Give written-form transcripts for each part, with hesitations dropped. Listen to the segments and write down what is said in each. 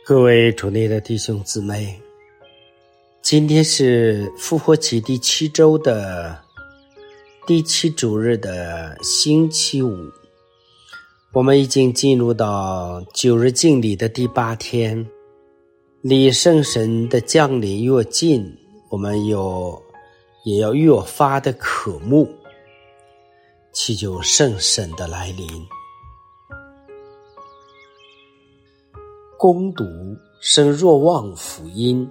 各位主内的弟兄姊妹，今天是复活期第7周的第7主日的星期五，我们已经进入到9日敬礼的第8天，离圣神的降临越近，我们也要越发的渴慕，祈求圣神的来临。攻读圣若望福音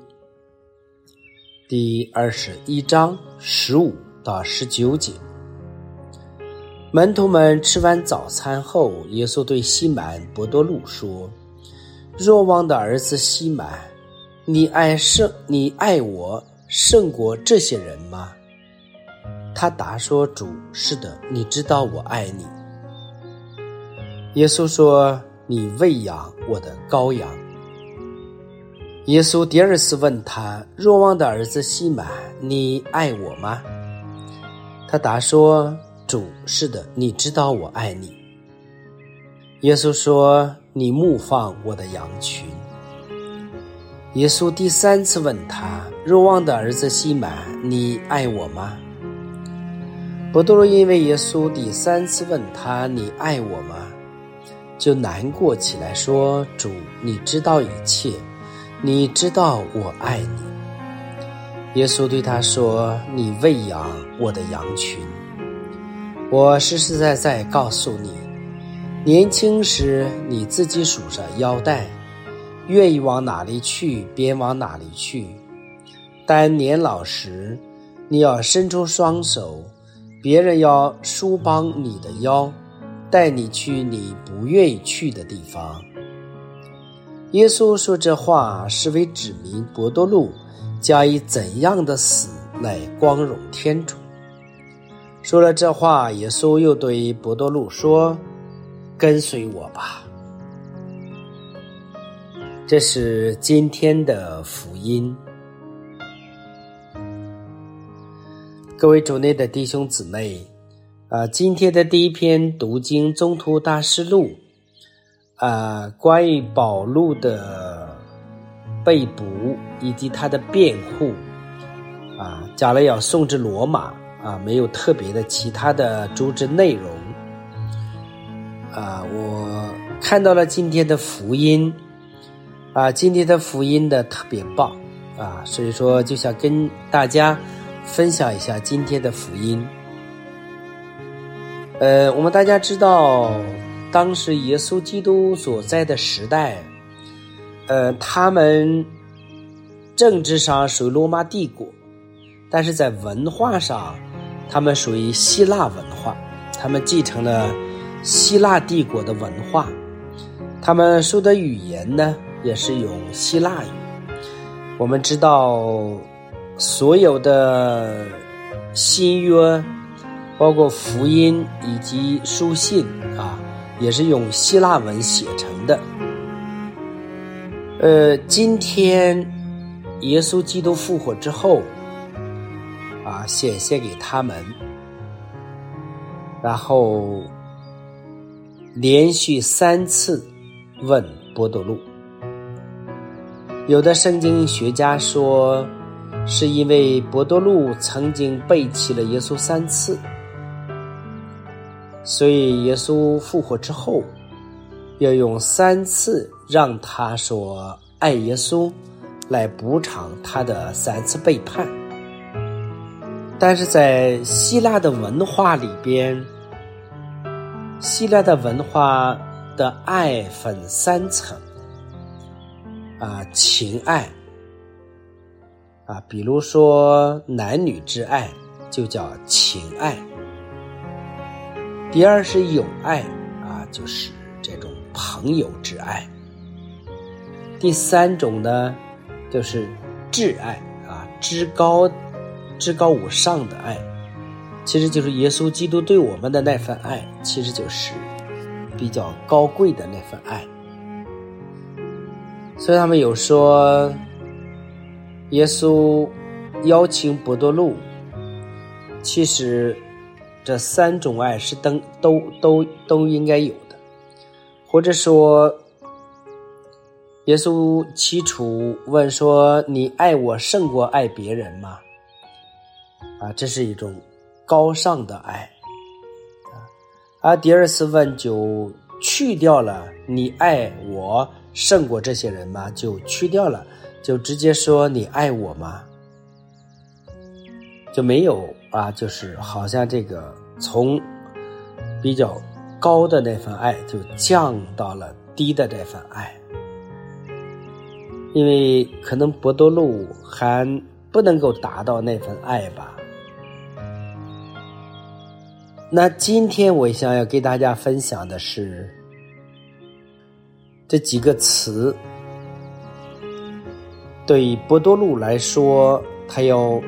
第21章15到19节。门徒们吃完早餐后，耶稣对西满伯多禄说：若望的儿子西满，你爱我胜过这些人吗？他答说：主，是的，你知道我爱你。耶稣说：你喂养我的羔羊。耶稣第二次问他：若望的儿子西满，你爱我吗？他答说：主，是的，你知道我爱你。耶稣说：你牧放我的羊群。耶稣第三次问他：若望的儿子西满，你爱我吗？伯多禄因为耶稣第三次问他：你爱我吗？就难过起来，说：主，你知道一切，你知道我爱你。耶稣对他说：你喂养我的羊群。我实实在在告诉你，年轻时你自己数上腰带，愿意往哪里去便往哪里去，但年老时你要伸出双手，别人要束绑你的腰，带你去你不愿意去的地方。耶稣说这话是为指明伯多禄将以怎样的死来光荣天主。说了这话，耶稣又对伯多禄说：跟随我吧。这是今天的福音。各位主内的弟兄姊妹，今天的第一篇读经宗徒大事录，关于保禄的被捕以及他的辩护，讲了要送至罗马，没有特别的其他的主旨内容。我看到了今天的福音，今天的福音的特别棒，所以说就想跟大家分享一下今天的福音。我们大家知道，当时耶稣基督所在的时代，他们政治上属于罗马帝国，但是在文化上他们属于希腊文化，他们继承了希腊帝国的文化，他们说的语言呢也是用希腊语。我们知道所有的新约包括福音以及书信也是用希腊文写成的。今天耶稣基督复活之后显现给他们，然后连续3次问伯多禄。有的圣经学家说，是因为伯多禄曾经背弃了耶稣3次，所以耶稣复活之后要用3次让他说爱耶稣来补偿他的3次背叛。但是在希腊的文化里边，希腊的文化的爱分3层，情爱，比如说男女之爱就叫情爱。第二是友爱，就是这种朋友之爱。第3种呢就是挚爱，至高无上的爱，其实就是耶稣基督对我们的那份爱，其实就是比较高贵的那份爱。所以他们有说，耶稣邀请伯多禄，其实这3种爱是都应该有的，或者说耶稣起初问说，你爱我胜过爱别人吗？这是一种高尚的爱。而第二次问就去掉了你爱我胜过这些人吗？就去掉了，就直接说你爱我吗？就没有就是好像这个从比较高的那份爱就降到了低的这份爱，因为可能伯多禄还不能够达到那份爱吧。那今天我想要给大家分享的是这几个词，对伯多禄来说，他要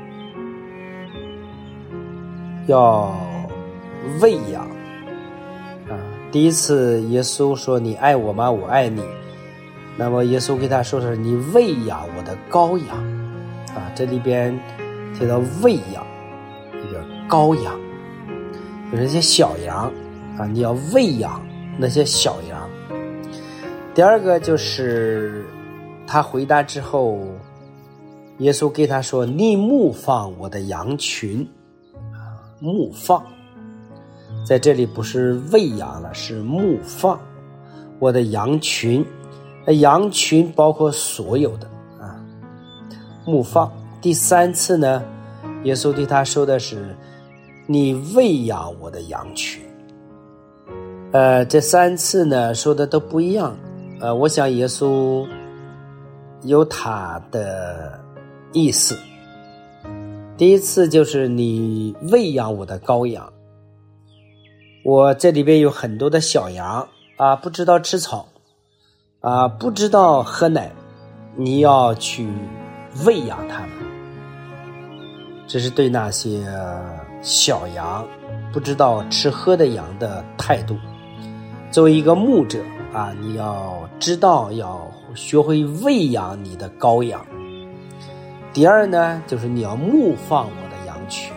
喂养第一次耶稣说你爱我吗？我爱你。那么耶稣给他说是你喂养我的羔羊这里边提到喂养一个羔羊，有那些小羊你要喂养那些小羊。第二个就是他回答之后，耶稣给他说你牧放我的羊群牧放在这里不是喂养了，是牧放我的羊群。羊群包括所有的牧放。第三次呢，耶稣对他说的是你喂养我的羊群。这三次呢说的都不一样。我想耶稣有他的意思。第一次就是你喂养我的羔羊，我这里边有很多的小羊不知道吃草不知道喝奶，你要去喂养它们。这是对那些小羊不知道吃喝的羊的态度。作为一个牧者你要知道要学会喂养你的羔羊。第二呢，就是你要牧放我的羊群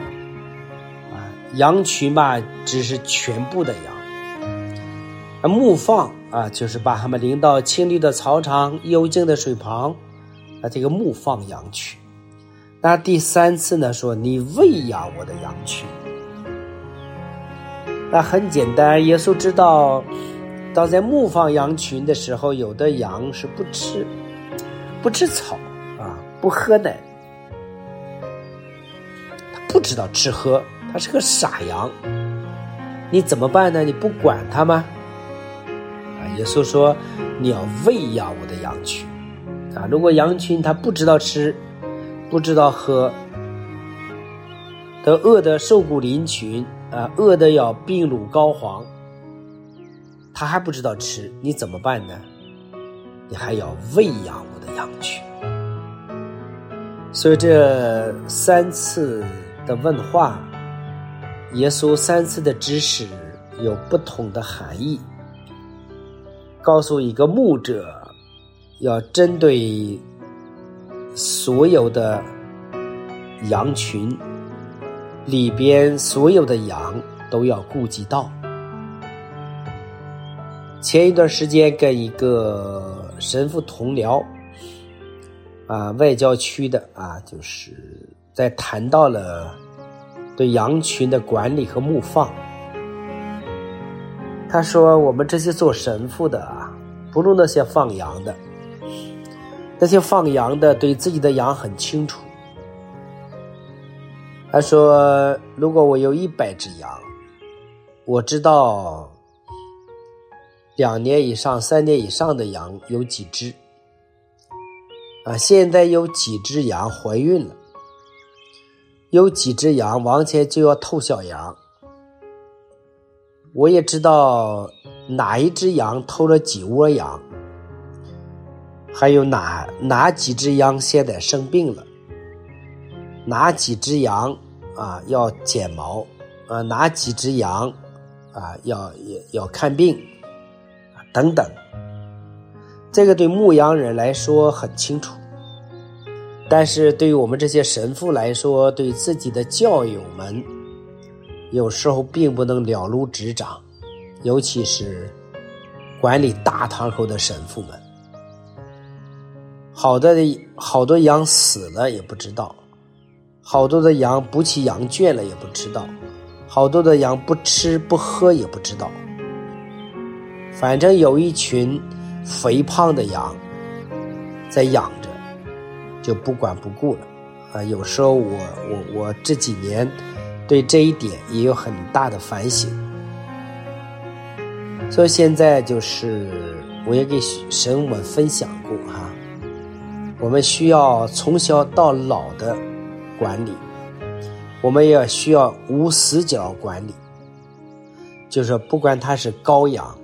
羊群只是全部的羊。牧放就是把他们领到青绿的草场幽静的水旁这个牧放羊群。那第三次呢说你喂养我的羊群。那很简单，耶稣知道当在牧放羊群的时候，有的羊是不吃草不喝奶，他不知道吃喝，他是个傻羊，你怎么办呢？你不管他吗？耶稣说你要喂养我的羊群如果羊群他不知道吃不知道喝，都饿得瘦骨嶙峋饿得要鬓乳膏黄，他还不知道吃，你怎么办呢？你还要喂养我的羊群。所以这三次的问话，耶稣三次的指示有不同的含义，告诉一个牧者要针对所有的羊群里边所有的羊都要顾及到。前一段时间跟一个神父同聊外郊区的就是在谈到了对羊群的管理和牧放。他说我们这些做神父的不如那些放羊的，那些放羊的对自己的羊很清楚。他说如果我有100只羊，我知道2年以上3年以上的羊有几只现在有几只羊怀孕了，有几只羊往前就要透小羊，我也知道哪一只羊偷了几窝羊，还有哪几只羊现在生病了，哪几只羊要剪毛哪几只羊要看病等等。这个对牧羊人来说很清楚，但是对于我们这些神父来说，对自己的教友们有时候并不能了如指掌，尤其是管理大堂口的神父们好多羊死了也不知道，好多的羊补起羊圈了也不知道，好多的羊不吃不喝也不知道。反正有一群肥胖的羊在养着，就不管不顾了。有时候我这几年对这一点也有很大的反省。所以现在就是我也给神我们分享过我们需要从小到老的管理，我们也需要无死角管理，就是不管它是羔羊、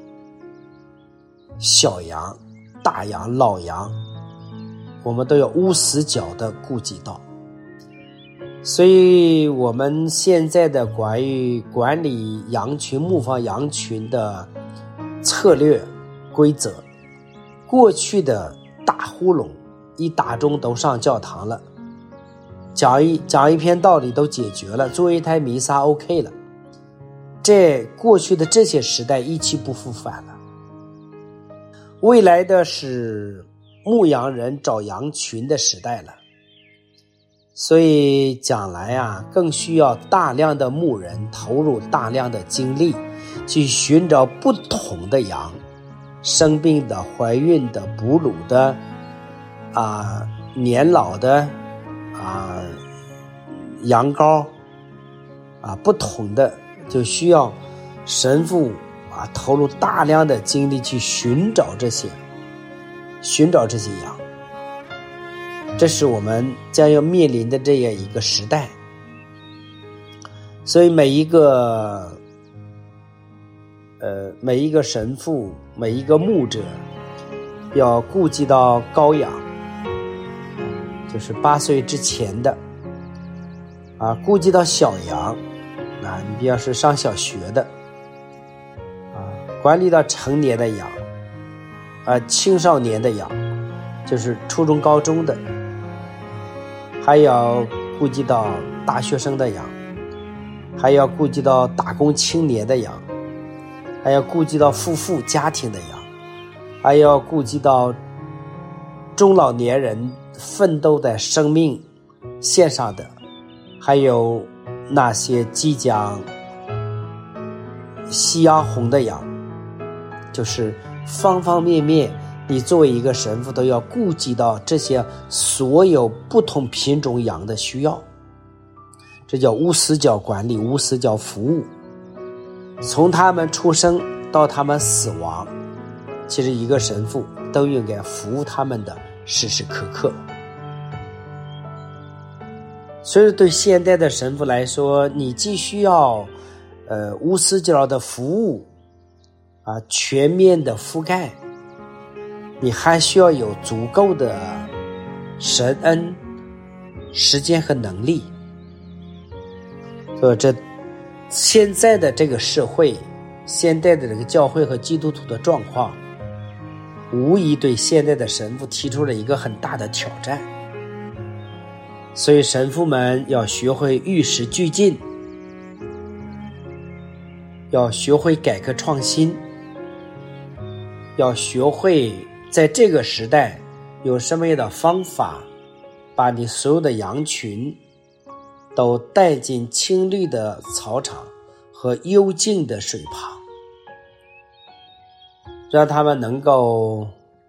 小羊、大羊、老羊，我们都要无死角的顾及到。所以我们现在的关于管理羊群、牧放羊群的策略规则，过去的大呼噜一打钟都上教堂了，讲一篇道理都解决了，做一台弥撒 OK 了，这过去的这些时代一去不复返了。未来的是牧羊人找羊群的时代了，所以将来更需要大量的牧人投入大量的精力去寻找不同的羊，生病的、怀孕的、哺乳的年老的羊羔不同的，就需要神父投入大量的精力去寻找这些羊。这是我们将要面临的这样一个时代。所以每一个神父、每一个牧者要顾及到羔羊，就是8岁之前的顾及到小羊，你比方是上小学的管理到成年的羊青少年的羊，就是初中高中的，还要顾及到大学生的羊，还要顾及到打工青年的羊，还要顾及到夫妇家庭的羊，还要顾及到中老年人奋斗在生命线上的，还有那些即将夕阳红的羊，就是方方面面你作为一个神父都要顾及到这些所有不同品种羊的需要。这叫无死角管理、无死角服务。从他们出生到他们死亡，其实一个神父都应该服务他们的时时刻刻。所以对现代的神父来说，你既需要无死角的服务全面的覆盖，你还需要有足够的神恩、时间和能力。所以这现在的这个社会，现代的这个教会和基督徒的状况，无疑对现在的神父提出了一个很大的挑战。所以神父们要学会与时俱进，要学会改革创新，要学会在这个时代有什么样的方法把你所有的羊群都带进青绿的草场和幽静的水旁，让他们能够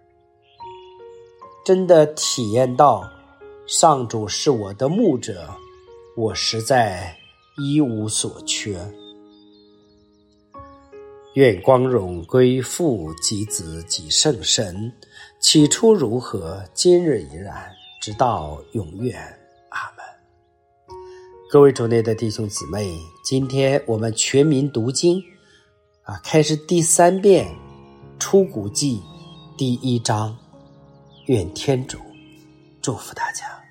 真的体验到上主是我的牧者，我实在一无所缺。愿光荣归父及子及圣神，起初如何，今日已然，直到永远。阿们。各位主内的弟兄姊妹，今天我们全民读经开始第3遍出谷记第1章。愿天主祝福大家。